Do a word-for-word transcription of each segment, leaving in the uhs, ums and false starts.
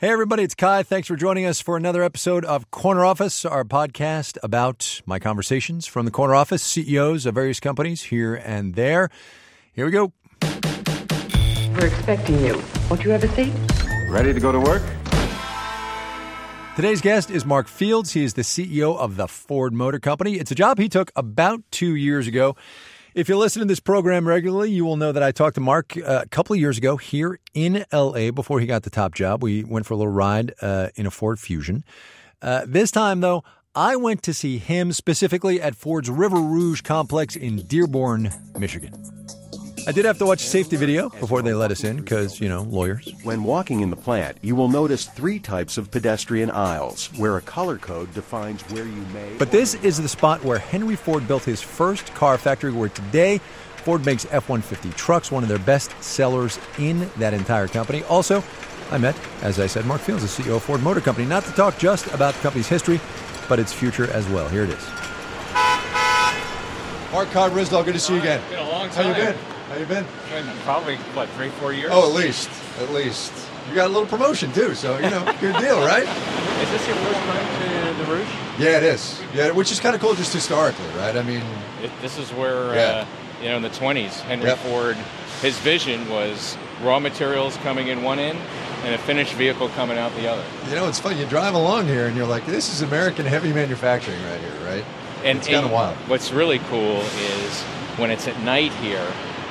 Hey, everybody, it's Kai. Thanks for joining us for another episode of Corner Office, our podcast about my conversations from the corner office, C E Os of various companies here and there. Here we go. We're expecting you. Won't you have a seat? Ready to go to work? Today's guest is Mark Fields. He is the C E O of the Ford Motor Company. It's a job he took about two years ago. If you listen to this program regularly, you will know that I talked to Mark uh, a couple of years ago here in L A before he got the top job. We went for a little ride uh, in a Ford Fusion. Uh, this time, though, I went to see him specifically at Ford's River Rouge complex in Dearborn, Michigan. I did have to watch a safety video before they let us in because, you know, lawyers. When walking in the plant, you will notice three types of pedestrian aisles where a color code defines where you may... But this is the spot where Henry Ford built his first car factory, where today Ford makes F one fifty trucks, one of their best sellers in that entire company. Also, I met, as I said, Mark Fields, the C E O of Ford Motor Company, not to talk just about the company's history, but its future as well. Here it is. Mark Cobb Risdall, good to see you again. It's been a long time. How you been? How you been? Probably, what, three, four years? Oh, at least. At least. You got a little promotion, too, so, you know, good deal, right? Is this your first time to the Rouge? Yeah, it is. Yeah, which is kind of cool just historically, right? I mean... It, this is where, Yeah. uh, you know, in the twenties, Henry Yep. Ford, his vision was raw materials coming in one end and a finished vehicle coming out the other. You know, it's funny. You drive along here, and you're like, this is American heavy manufacturing right here, right? And, It's kind of and wild. What's really cool is when it's at night here,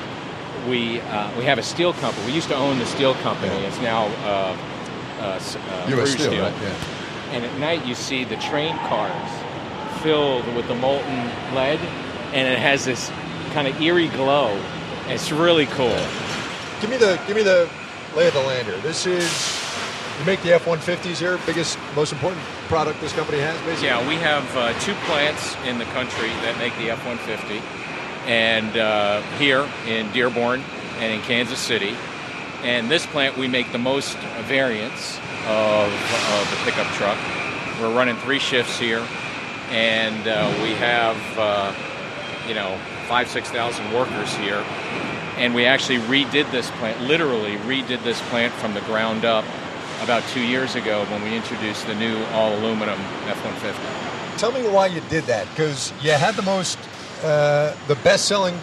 we uh, we have a steel company. We used to own the steel company. Yeah. It's now uh, uh, s- uh, U S Rouge Steel, right? Yeah. And at night you see the train cars filled with the molten lead, and it has this kind of eerie glow. It's really cool. Give me the give me the lay of the land here. This is... You make the F one fifties here, biggest, most important product this company has, basically? Yeah, we have uh, two plants in the country that make the F one fifty, and uh, here in Dearborn and in Kansas City. And this plant, we make the most variants of, of the pickup truck. We're running three shifts here, and uh, we have, uh, you know, five, six thousand workers here. And we actually redid this plant, literally redid this plant from the ground up about two years ago when we introduced the new all-aluminum F one fifty. Tell me why you did that, because you had the most, uh, the best-selling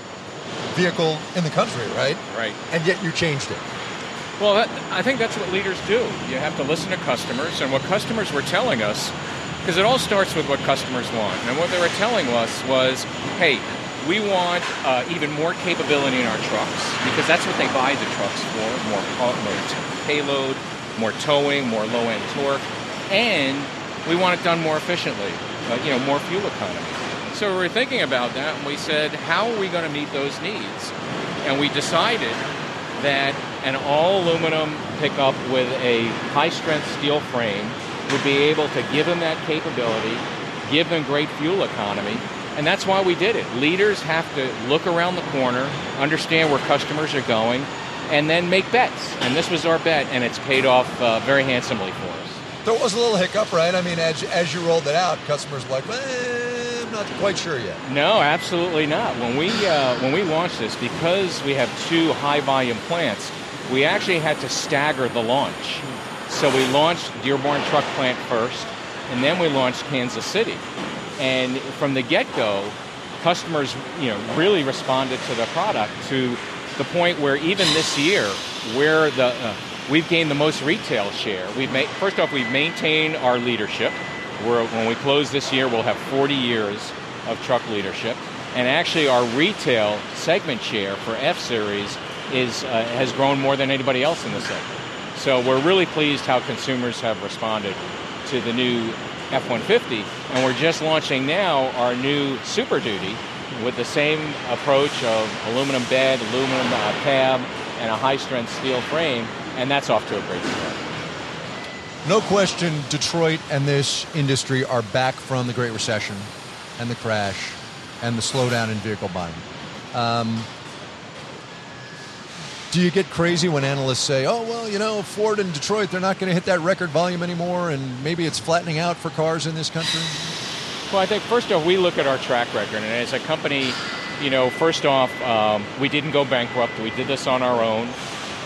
vehicle in the country, right? Right. And yet you changed it. Well, that, I think that's what leaders do. You have to listen to customers, and what customers were telling us, because it all starts with what customers want. And what they were telling us was, hey, we want uh, even more capability in our trucks, because that's what they buy the trucks for, more, more payload, more towing, more low-end torque, and we want it done more efficiently, uh, you know, more fuel economy. So we were thinking about that, and we said, how are we going to meet those needs? And we decided that an all-aluminum pickup with a high-strength steel frame would be able to give them that capability, give them great fuel economy, and that's why we did it. Leaders have to look around the corner, understand where customers are going, and then make bets. And this was our bet, and it's paid off uh, very handsomely for us. There was a little hiccup, right? I mean, as, as you rolled it out, customers were like, eh, I'm not quite sure yet. No, absolutely not. When we uh, when we launched this, because we have two high-volume plants, we actually had to stagger the launch. So we launched Dearborn Truck Plant first, and then we launched Kansas City. And from the get-go, customers, you know, really responded to the product to the point where even this year, where the uh, we've gained the most retail share. We've made, first off, we've maintained our leadership. We're, when we close this year, we'll have forty years of truck leadership. And actually, our retail segment share for F-Series is uh, has grown more than anybody else in the segment. So we're really pleased how consumers have responded to the new F one fifty. And we're just launching now our new Super Duty with the same approach of aluminum bed, aluminum uh, cab, and a high-strength steel frame, and that's off to a great start. No question, Detroit and this industry are back from the Great Recession and the crash and the slowdown in vehicle buying. Um, do you get crazy when analysts say, oh, well, you know, Ford and Detroit, they're not going to hit that record volume anymore, and maybe it's flattening out for cars in this country? Well, I think first off, we look at our track record, and as a company, you know, first off, um, we didn't go bankrupt. We did this on our own.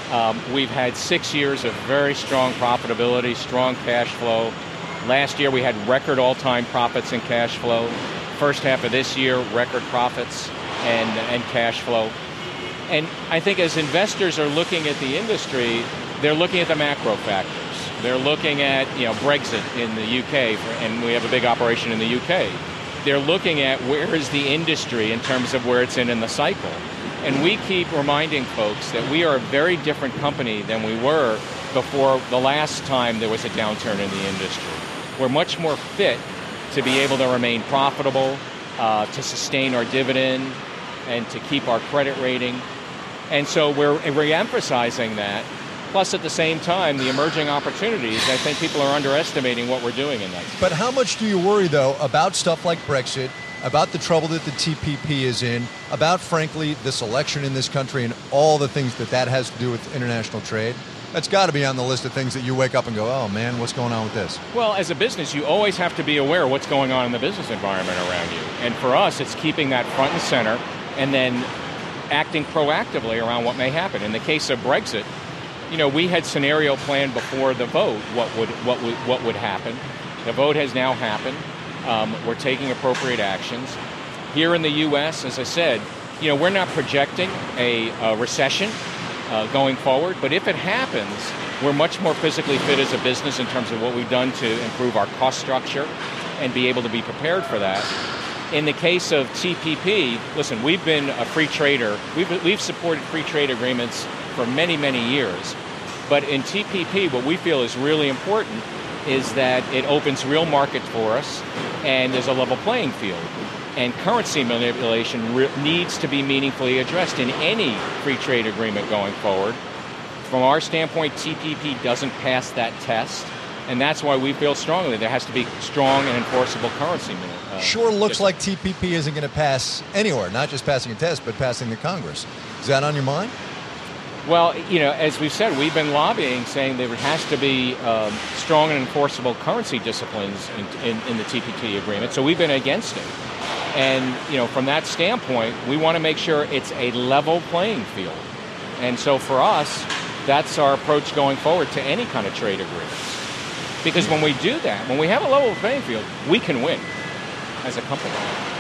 Um, we've had six years of very strong profitability, strong cash flow. Last year we had record all-time profits and cash flow. First half of this year, record profits and, and cash flow. And I think as investors are looking at the industry, they're looking at the macro factors. They're looking at, you know, Brexit in the U K, and we have a big operation in the U K. They're looking at where is the industry in terms of where it's in in the cycle. And we keep reminding folks that we are a very different company than we were before the last time there was a downturn in the industry. We're much more fit to be able to remain profitable, uh, to sustain our dividend, and to keep our credit rating. And so we're re-emphasizing that. Plus, at the same time, the emerging opportunities, I think people are underestimating what we're doing in that space. But how much do you worry, though, about stuff like Brexit, about the trouble that the T P P is in, about, frankly, this election in this country and all the things that that has to do with international trade? That's got to be on the list of things that you wake up and go, oh, man, what's going on with this? Well, as a business, you always have to be aware of what's going on in the business environment around you. And for us, it's keeping that front and center and then acting proactively around what may happen. In the case of Brexit, you know, we had scenario planned before the vote what would what would what would happen. The vote has now happened. Um, we're taking appropriate actions. Here in the U S, as I said, you know, we're not projecting a, a recession uh, going forward, but if it happens, we're much more physically fit as a business in terms of what we've done to improve our cost structure and be able to be prepared for that. In the case of T P P, listen, we've been a free trader. We've, we've supported free trade agreements for many, many years. But in T P P, what we feel is really important is that it opens real market for us and there's a level playing field. And currency manipulation re- needs to be meaningfully addressed in any free trade agreement going forward. From our standpoint, T P P doesn't pass that test. And that's why we feel strongly there has to be strong and enforceable currency. Uh, sure looks just, like T P P isn't going to pass anywhere, not just passing a test, but passing the Congress. Is that on your mind? Well, you know, as we've said, we've been lobbying saying there has to be um, strong and enforceable currency disciplines in, in, in the T P P agreement. So we've been against it. And, you know, from that standpoint, we want to make sure it's a level playing field. And so for us, that's our approach going forward to any kind of trade agreements. Because when we do that, when we have a level playing field, we can win as a company.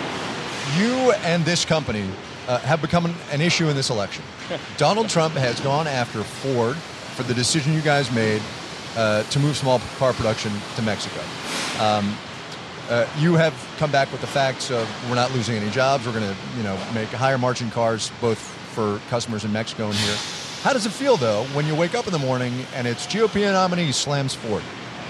You and this company uh, have become an, an issue in this election. Donald Trump has gone after Ford for the decision you guys made uh, to move small car production to Mexico. Um, uh, you have come back with the facts of we're not losing any jobs. We're going to, you know, make higher margin cars both for customers in Mexico and here. How does it feel, though, when you wake up in the morning and it's G O P nominee slams Ford?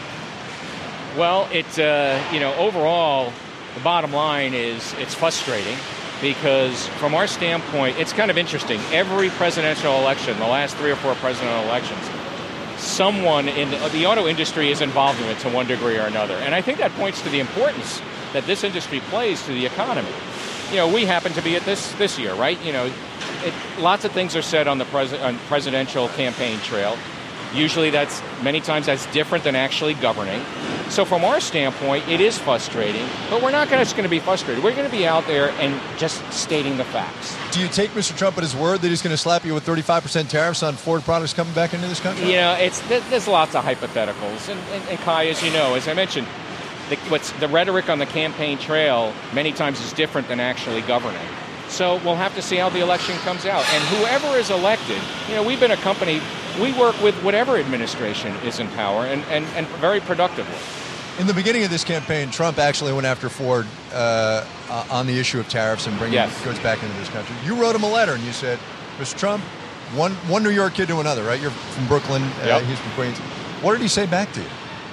Well, it, uh, you know, overall, the bottom line is it's frustrating because from our standpoint, it's kind of interesting. Every presidential election, the last three or four presidential elections, someone in the, the auto industry is involved in it to one degree or another. And I think that points to the importance that this industry plays to the economy. You know, we happen to be at this this year, right? You know, it, lots of things are said on the pres- on presidential campaign trail. Usually that's, many times that's different than actually governing. So from our standpoint, it is frustrating, but we're not gonna, just going to be frustrated. We're going to be out there and just stating the facts. Do you take Mister Trump at his word that he's going to slap you with thirty-five percent tariffs on Ford products coming back into this country? You know, it's, there's lots of hypotheticals. And, and, and Kai, as you know, as I mentioned, the, what's, the rhetoric on the campaign trail many times is different than actually governing. So we'll have to see how the election comes out. And whoever is elected, you know, we've been a company, we work with whatever administration is in power and, and, and very productively. In the beginning of this campaign, Trump actually went after Ford uh, on the issue of tariffs and bringing yes. goods back into this country. You wrote him a letter and you said, Mister Trump, one, one New York kid to another, right? You're from Brooklyn, uh, yep. he's from Queens. What did he say back to you?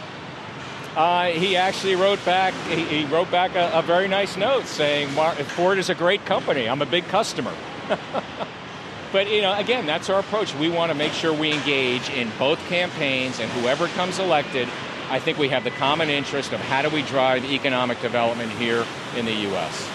Uh, he actually wrote back. He, he wrote back a, a very nice note saying, "Ford is a great company. I'm a big customer." But you know, again, that's our approach. We want to make sure we engage in both campaigns, and whoever comes elected, I think we have the common interest of how do we drive economic development here in the U S.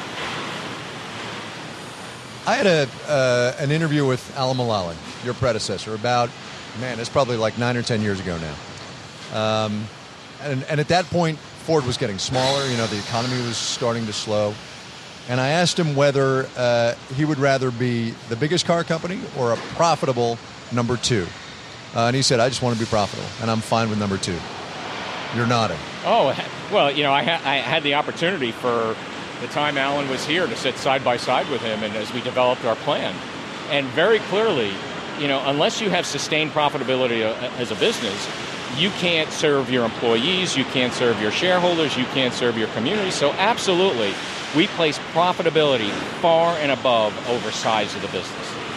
I had a uh, an interview with Alan Mulally, your predecessor, about man, it's probably like nine or ten years ago now. Um, And, and at that point, Ford was getting smaller. You know, the economy was starting to slow. And I asked him whether uh, he would rather be the biggest car company or a profitable number two. Uh, and he said, I just want to be profitable, and I'm fine with number two. You're nodding. Oh, well, you know, I, ha- I had the opportunity for the time Alan was here to sit side by side with him and as we developed our plan. And very clearly, you know, unless you have sustained profitability as a business, you can't serve your employees, you can't serve your shareholders, you can't serve your community. So absolutely, we place profitability far and above over size of the business.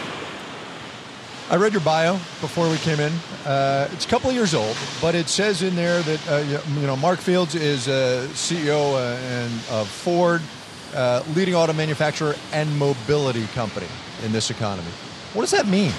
I read your bio before we came in. Uh, it's a couple of years old, but it says in there that uh, you know Mark Fields is uh, C E O uh, and of Ford, uh, leading auto manufacturer and mobility company in this economy. What does that mean?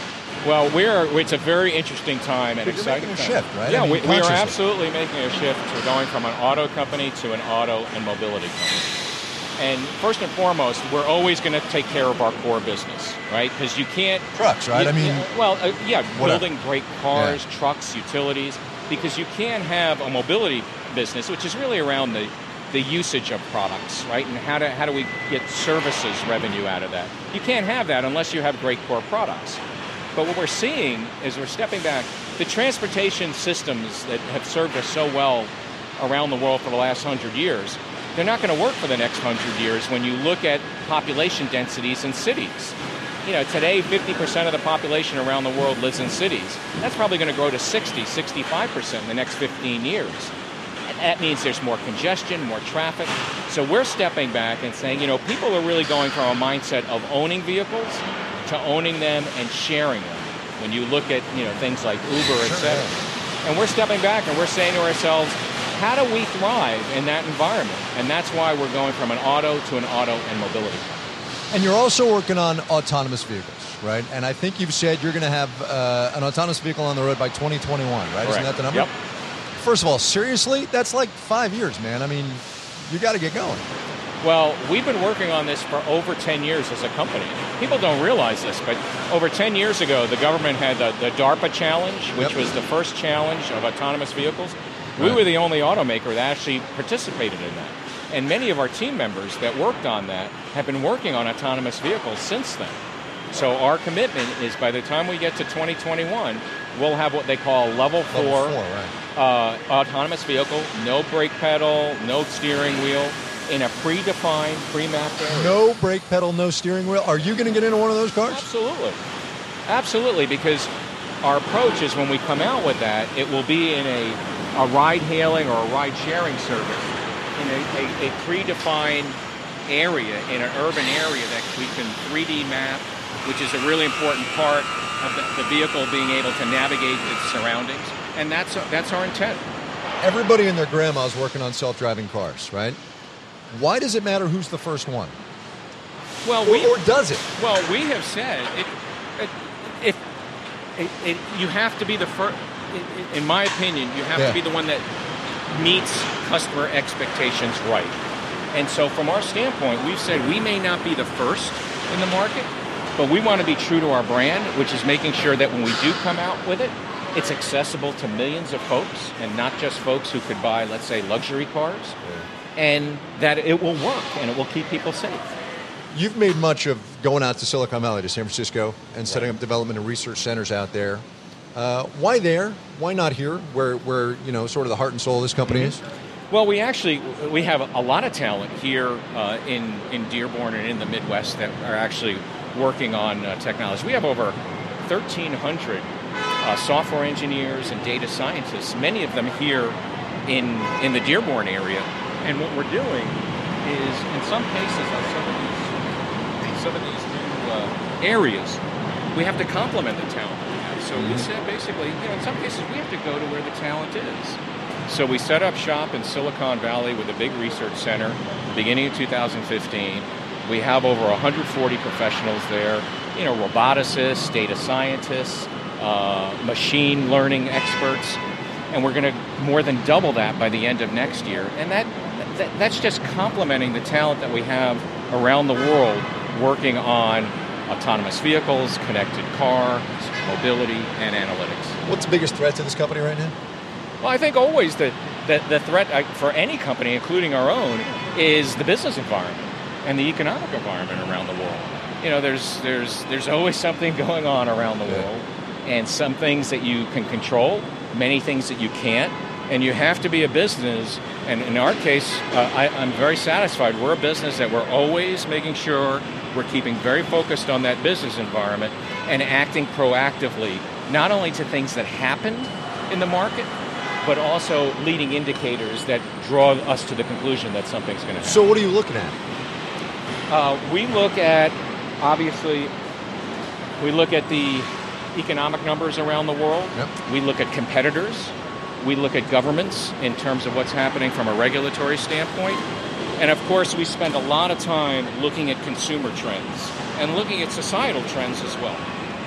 Well, we're it's a very interesting time and You're exciting making a time. shift, right? Yeah, I mean, we, we are consciously. absolutely making a shift. We're going from an auto company to an auto and mobility company. And first and foremost, we're always going to take care of our core business, right? Because you can't... Trucks, right? You, I mean... yeah, well, uh, yeah, whatever. building great cars, Yeah. trucks, utilities, because you can't have a mobility business, which is really around the, the usage of products, right? And how do, how do we get services revenue out of that? You can't have that unless you have great core products. But what we're seeing is we're stepping back. The transportation systems that have served us so well around the world for the last hundred years, they're not going to work for the next hundred years when you look at population densities in cities. You know, today, fifty percent of the population around the world lives in cities. That's probably going to grow to sixty, sixty-five percent in the next fifteen years. And that means there's more congestion, more traffic. So we're stepping back and saying, you know, people are really going from a mindset of owning vehicles to owning them and sharing them. When you look at, you know, things like Uber, et cetera. And we're stepping back and we're saying to ourselves, how do we thrive in that environment? And that's why we're going from an auto to an auto and mobility company. And you're also working on autonomous vehicles, right? And I think you've said you're going to have uh, an autonomous vehicle on the road by twenty twenty-one, right? Correct. Isn't that the number? Yep. First of all, seriously? That's like five years, man. I mean, you got to get going. Well, we've been working on this for over ten years as a company. People don't realize this, but over ten years ago, the government had the, the DARPA challenge, which Yep. was the first challenge of autonomous vehicles. We Right. were the only automaker that actually participated in that. And many of our team members that worked on that have been working on autonomous vehicles since then. So our commitment is by the time we get to twenty twenty-one, we'll have what they call level four, Level four, right. uh, autonomous vehicle, no brake pedal, no steering wheel, in a predefined, pre-mapped area. No brake pedal, no steering wheel. Are you going to get into one of those cars? Absolutely. Absolutely, because our approach is when we come out with that, it will be in a, a ride-hailing or a ride-sharing service in a, a, a predefined area, in an urban area that we can three D map, which is a really important part of the, the vehicle being able to navigate its surroundings. And that's, that's our intent. Everybody and their grandma's working on self-driving cars, right? Why does it matter who's the first one? Well, Or, we, or does it? Well, we have said it, it, it, it, it, you have to be the first. In my opinion, you have Yeah. to be the one that meets customer expectations right. And so, from our standpoint, we've said we may not be the first in the market, but we want to be true to our brand, which is making sure that when we do come out with it, it's accessible to millions of folks, and not just folks who could buy, let's say, luxury cars, Yeah. and that it will work and it will keep people safe. You've made much of going out to Silicon Valley, to San Francisco, and setting up development and research centers out there. Uh, why there? Why not here, where, where you know, sort of the heart and soul of this company is? Well, we actually we have a lot of talent here uh, in in Dearborn and in the Midwest that are actually working on uh, technology. We have over thirteen hundred uh, software engineers and data scientists, many of them here in in the Dearborn area. And what we're doing is, in some cases, on some of these some of these new uh, areas, we have to complement the talent that we have. So we said basically, you know, in some cases, we have to go to where the talent is. So we set up shop in Silicon Valley with a big research center beginning of two thousand fifteen. We have over one hundred forty professionals there, you know, roboticists, data scientists, uh, machine learning experts, and we're going to more than double that by the end of next year. And that, that that's just complementing the talent that we have around the world working on autonomous vehicles, connected cars, mobility, and analytics. What's the biggest threat to this company right now? Well, I think always the, the, the threat uh, for any company, including our own, is the business environment and the economic environment around the world. You know, there's there's there's always something going on around the Yeah. world, and some things that you can control, many things that you can't. And you have to be a business, and in our case, uh, I, I'm very satisfied. We're a business that we're always making sure we're keeping very focused on that business environment and acting proactively, not only to things that happened in the market, but also leading indicators that draw us to the conclusion that something's going to happen. So what are you looking at? Uh, we look at, obviously, we look at the economic numbers around the world. Yep. We look at competitors. We look at governments in terms of what's happening from a regulatory standpoint. And of course, we spend a lot of time looking at consumer trends and looking at societal trends as well.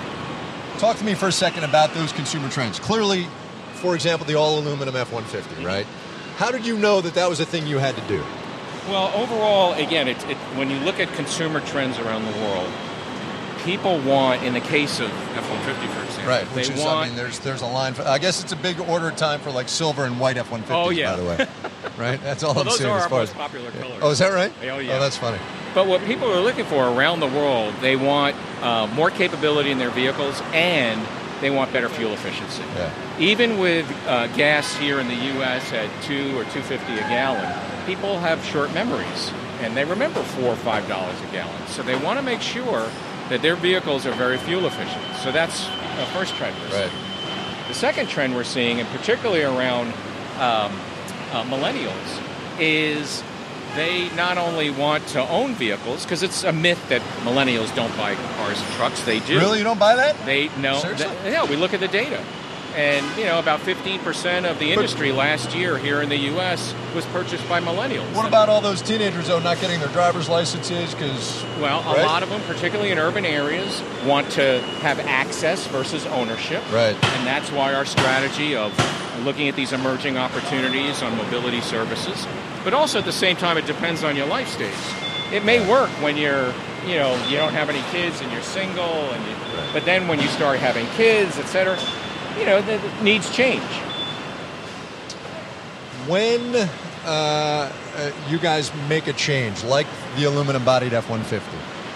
Talk to me for a second about those consumer trends. Clearly, for example, the all-aluminum F one fifty, right? How did you know that that was a thing you had to do? Well, overall, again, it, it, when you look at consumer trends around the world, people want, in the case of F one fifty, for example, right? Which they is, want, I mean, there's there's a line for. I guess it's a big order time for like silver and white F one fifties. Oh yeah, by the way, right? That's all well, I'm those saying. are as our far most as, popular colors. Oh, is that right? Oh yeah. Oh, that's funny. But what people are looking for around the world, they want uh, more capability in their vehicles, and they want better fuel efficiency. Yeah. Even with uh, gas here in the U S at two or two fifty a gallon, people have short memories, and they remember four or five dollars a gallon. So they want to make sure that their vehicles are very fuel efficient. So that's the first trend we're seeing. Right. The second trend we're seeing, and particularly around um, uh, millennials, is they not only want to own vehicles, because it's a myth that millennials don't buy cars and trucks. They do. Really, you don't buy that? They no. Seriously? They, yeah, we look at the data, and you know about fifteen percent of the industry but, last year here in the U S was purchased by millennials. What about all those teenagers though not getting their driver's licenses? Because well, a right? lot of them, particularly in urban areas, want to have access versus ownership. Right. And that's why our strategy of looking at these emerging opportunities on mobility services. But also at the same time, it depends on your life stage. It may work when you're, you know, you don't have any kids and you're single, and you, right. but then when you start having kids, et cetera, you know, the, the needs change. When uh, uh, you guys make a change, like the aluminum-bodied F one fifty,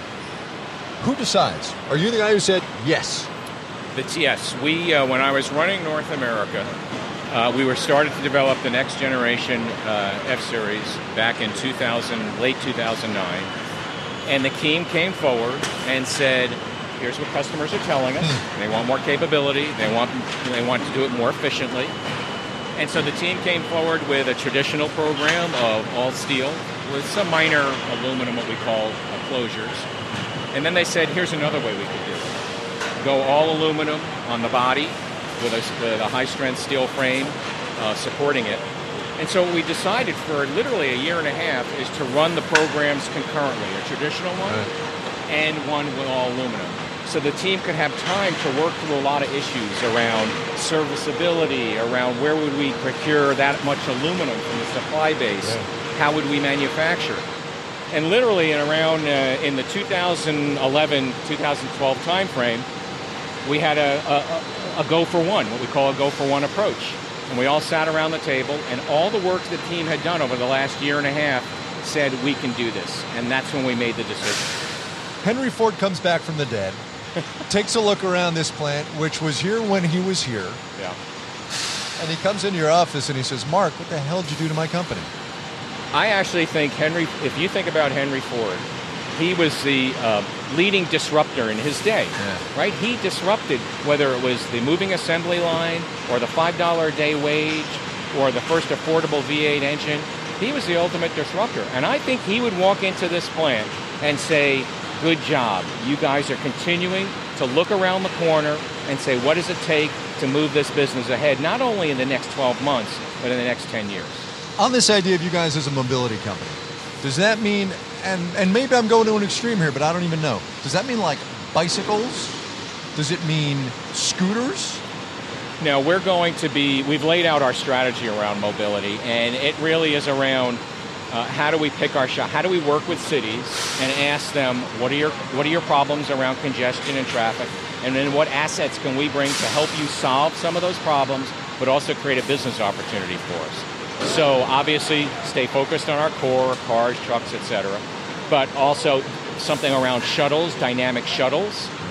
who decides? Are you the guy who said yes? It's yes. We, uh, when I was running North America, Uh, we were started to develop the next generation uh, F-Series back in two thousand, late two thousand nine. And the team came forward and said, here's what customers are telling us. They want more capability. They want, they want to do it more efficiently. And so the team came forward with a traditional program of all steel with some minor aluminum, what we call uh, closures. And then they said, here's another way we could do it. Go all aluminum on the body, with a, with a high-strength steel frame uh, supporting it. And so what we decided for literally a year and a half is to run the programs concurrently, a traditional one right. and one with all aluminum. So the team could have time to work through a lot of issues around serviceability, around where would we procure that much aluminum from the supply base, right. how would we manufacture. And literally in around uh, in the two thousand eleven, two thousand twelve timeframe, we had a, a, a go for one, what we call a go for one approach. And we all sat around the table, and all the work the team had done over the last year and a half said, we can do this. And that's when we made the decision. Henry Ford comes back from the dead, takes a look around this plant, which was here when he was here. Yeah. And he comes into your office and he says, Mark, what the hell did you do to my company? I actually think Henry, if you think about Henry Ford, he was the uh, leading disruptor in his day, yeah. right? He disrupted, whether it was the moving assembly line or the five dollars a day wage or the first affordable V eight engine. He was the ultimate disruptor. And I think he would walk into this plant and say, good job. You guys are continuing to look around the corner and say, what does it take to move this business ahead, not only in the next twelve months, but in the next ten years. On this idea of you guys as a mobility company, does that mean, and, and maybe I'm going to an extreme here, but I don't even know, does that mean like bicycles? Does it mean scooters? Now, we're going to be, we've laid out our strategy around mobility, and it really is around uh, how do we pick our shot, how do we work with cities and ask them, what are your what are your problems around congestion and traffic, and then what assets can we bring to help you solve some of those problems, but also create a business opportunity for us. So obviously, stay focused on our core, cars, trucks, et cetera, but also something around shuttles, dynamic shuttles,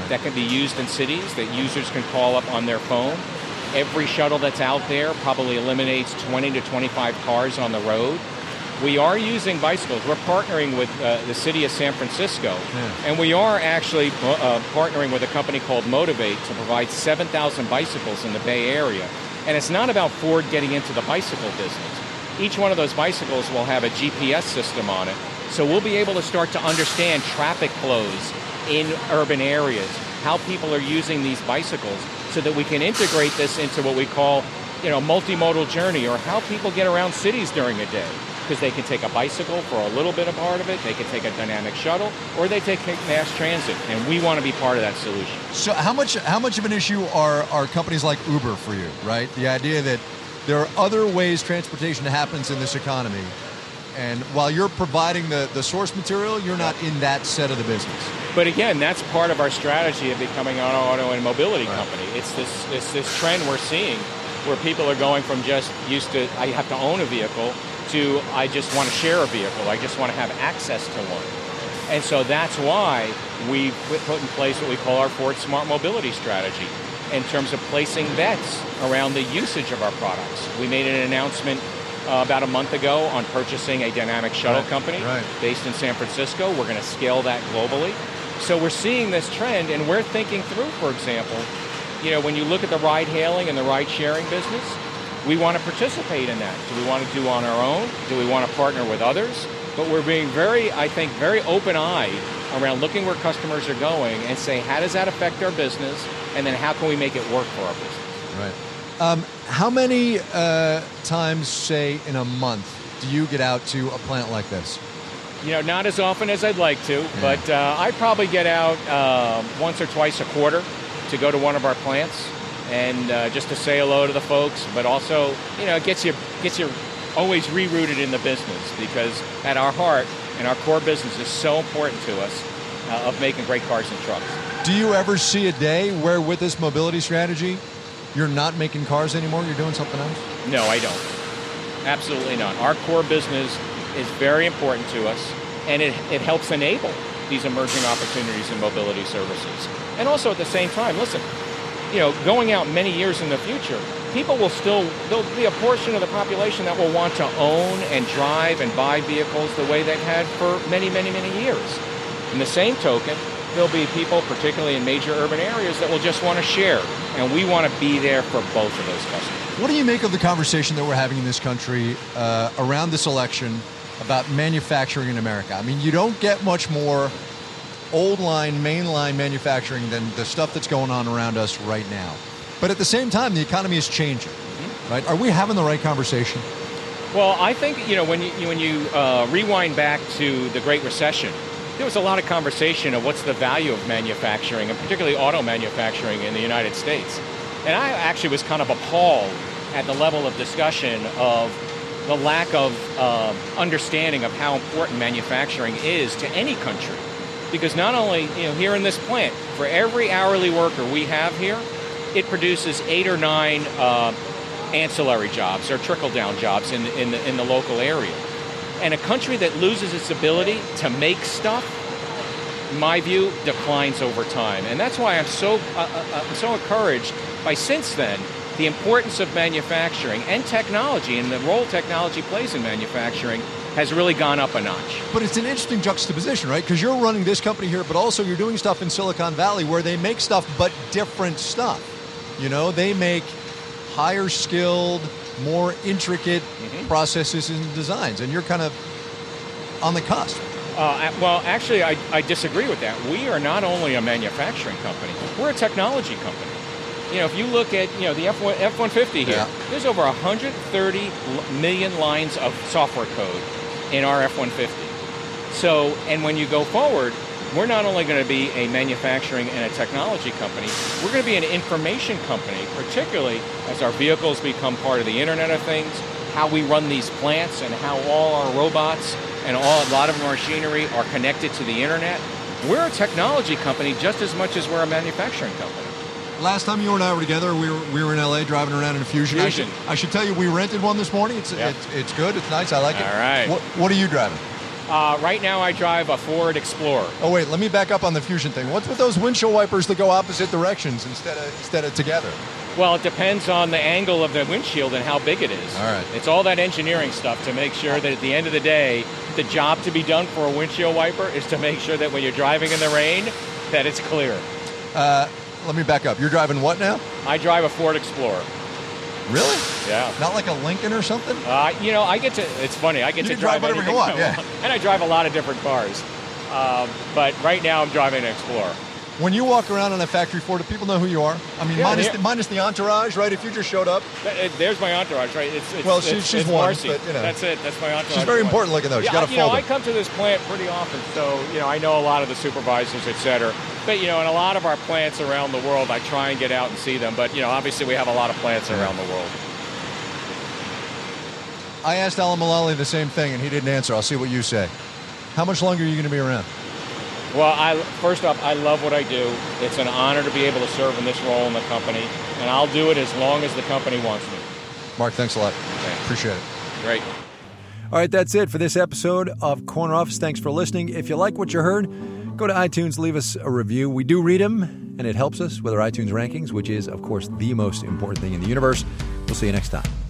that can be used in cities that users can call up on their phone. Every shuttle that's out there probably eliminates twenty to twenty-five cars on the road. We are using bicycles. We're partnering with uh, the city of San Francisco, yeah. and we are actually uh, partnering with a company called Motivate to provide seven thousand bicycles in the Bay Area. And it's not about Ford getting into the bicycle business. Each one of those bicycles will have a G P S system on it, so we'll be able to start to understand traffic flows in urban areas, how people are using these bicycles, so that we can integrate this into what we call, you know, multimodal journey, or how people get around cities during a day. Because they can take a bicycle for a little bit of part of it, they can take a dynamic shuttle, or they take mass transit, and we want to be part of that solution. So how much how much of an issue are, are companies like Uber for you, right? The idea that there are other ways transportation happens in this economy, and while you're providing the, the source material, you're not in that set of the business. But again, that's part of our strategy of becoming an auto and mobility right. company. It's this, it's this trend we're seeing where people are going from just used to, I have to own a vehicle, to I just want to share a vehicle, I just want to have access to one. And so that's why we put in place what we call our Ford Smart Mobility strategy in terms of placing bets around the usage of our products. We made an announcement uh, about a month ago on purchasing a dynamic shuttle right, company right. based in San Francisco. We're going to scale that globally. So we're seeing this trend, and we're thinking through, for example, you know, when you look at the ride-hailing and the ride-sharing business, we want to participate in that. Do we want to do on our own? Do we want to partner with others? But we're being very, I think, very open-eyed around looking where customers are going and say, how does that affect our business? And then how can we make it work for our business? Right. Um, how many uh, times, say, in a month, do you get out to a plant like this? You know, not as often as I'd like to, yeah. but uh, I probably get out uh, once or twice a quarter to go to one of our plants and uh, just to say hello to the folks, but also, you know, it gets you, gets you always rerouted in the business, because at our heart and our core business is so important to us uh, of making great cars and trucks. Do you ever see a day where with this mobility strategy, you're not making cars anymore, you're doing something else? No, I don't. Absolutely not. Our core business is very important to us, and it, it helps enable these emerging opportunities in mobility services. And also at the same time, listen, you know, going out many years in the future, people will still, there'll be a portion of the population that will want to own and drive and buy vehicles the way they've had for many, many, many years. In the same token, there'll be people, particularly in major urban areas, that will just want to share, and we want to be there for both of those customers. What do you make of the conversation that we're having in this country uh, around this election about manufacturing in America? I mean, you don't get much more old line, mainline manufacturing than the stuff that's going on around us right now. But at the same time, the economy is changing, mm-hmm. right? Are we having the right conversation? Well, I think, you know, when you when you uh, rewind back to the Great Recession, there was a lot of conversation of what's the value of manufacturing, and particularly auto manufacturing in the United States. And I actually was kind of appalled at the level of discussion of the lack of uh, understanding of how important manufacturing is to any country. Because not only, you know, here in this plant, for every hourly worker we have here, it produces eight or nine uh, ancillary jobs or trickle-down jobs in the, in the in the local area. And a country that loses its ability to make stuff, in my view, declines over time. And that's why I'm so uh, uh, I'm so encouraged by, since then, the importance of manufacturing and technology and the role technology plays in manufacturing has really gone up a notch. But it's an interesting juxtaposition, right? Because you're running this company here, but also you're doing stuff in Silicon Valley where they make stuff, but different stuff. You know, they make higher skilled, more intricate mm-hmm. processes and designs, and you're kind of on the cusp. Uh, well, actually, I, I disagree with that. We are not only a manufacturing company, we're a technology company. You know, if you look at, you know, the F one fifty here, yeah. there's over one hundred thirty million lines of software code in our F one fifty. So, and when you go forward, we're not only going to be a manufacturing and a technology company, we're going to be an information company, particularly as our vehicles become part of the Internet of Things, how we run these plants and how all our robots and all, a lot of our machinery are connected to the Internet. We're a technology company just as much as we're a manufacturing company. Last time you and I were together, we were we were in L A driving around in a Fusion. Fusion. I should, I should tell you, we rented one this morning. It's yep. it's, it's good. It's nice. I like it. All right. What, what are you driving? Uh, right now, I drive a Ford Explorer. Oh, wait, let me back up on the Fusion thing. What's with those windshield wipers that go opposite directions instead of instead of together? Well, it depends on the angle of the windshield and how big it is. All right. It's all that engineering stuff to make sure that at the end of the day, the job to be done for a windshield wiper is to make sure that when you're driving in the rain, that it's clear. Uh, let me back up. You're driving what now? I drive a Ford Explorer. Really? Yeah. Not like a Lincoln or something? Uh, you know, I get to, it's funny, I get You to can drive whatever you anything want, I yeah. And I drive a lot of different cars. Um, but right now I'm driving an Explorer. When you walk around on a factory floor, do people know who you are? I mean, Yeah, minus, they- the, minus the entourage, right? If you just showed up. Th- it- There's my entourage, right? It's, it's, Well, she- it's, she's it's one, Marcy. but, you know. That's it. That's my entourage. She's very important looking, though. She's Yeah, got a I- you know, folder. I come to this plant pretty often, so, you know, I know a lot of the supervisors, et cetera. But, you know, in a lot of our plants around the world, I try and get out and see them. But, you know, obviously we have a lot of plants around the world. I asked Alan Mullally the same thing, and he didn't answer. I'll see what you say. How much longer are you going to be around? Well, I, first off, I love what I do. It's an honor to be able to serve in this role in the company, and I'll do it as long as the company wants me. Mark, thanks a lot. Thanks. Appreciate it. Great. All right, that's it for this episode of Corner Office. Thanks for listening. If you like what you heard, go to iTunes, leave us a review. We do read them, and it helps us with our iTunes rankings, which is, of course, the most important thing in the universe. We'll see you next time.